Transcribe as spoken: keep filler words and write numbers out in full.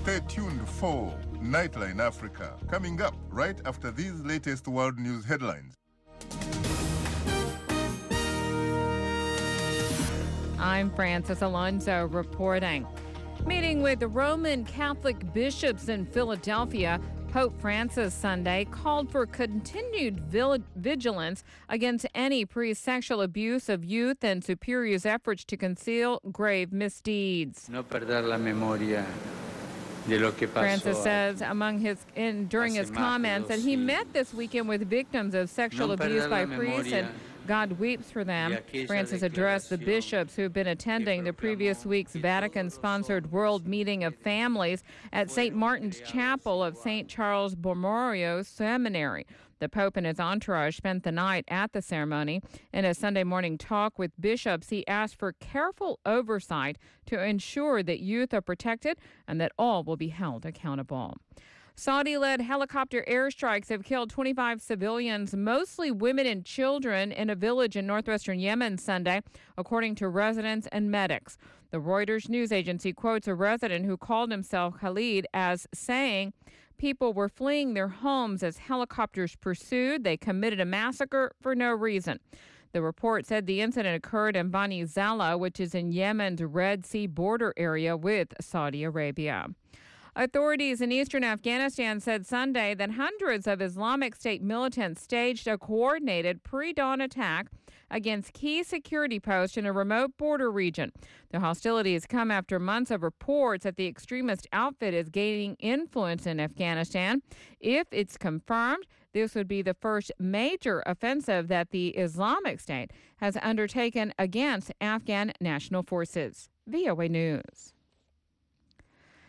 Stay tuned for Nightline Africa, coming up right after these latest world news headlines. I'm Francis Alonso reporting. Meeting with the Roman Catholic bishops in Philadelphia, Pope Francis Sunday called for continued vigilance against any pre-sexual abuse of youth and superiors' efforts to conceal grave misdeeds. No perder la memoria. Francis says among his in, during his comments that he met this weekend with victims of sexual abuse by priests, and God weeps for them. Francis addressed the bishops who've been attending the previous week's Vatican-sponsored World Meeting of Families at Saint Martin's Chapel of Saint Charles Borromeo Seminary. The Pope and his entourage spent the night at the ceremony. In a Sunday morning talk with bishops, he asked for careful oversight to ensure that youth are protected and that all will be held accountable. Saudi-led helicopter airstrikes have killed twenty-five civilians, mostly women and children, in a village in northwestern Yemen Sunday, according to residents and medics. The Reuters news agency quotes a resident who called himself Khalid as saying, "People were fleeing their homes as helicopters pursued. They committed a massacre for no reason." The report said the incident occurred in Bani Zala, which is in Yemen's Red Sea border area with Saudi Arabia. Authorities in eastern Afghanistan said Sunday that hundreds of Islamic State militants staged a coordinated pre-dawn attack against key security posts in a remote border region. The hostilities come after months of reports that the extremist outfit is gaining influence in Afghanistan. If it's confirmed, this would be the first major offensive that the Islamic State has undertaken against Afghan national forces. V O A News.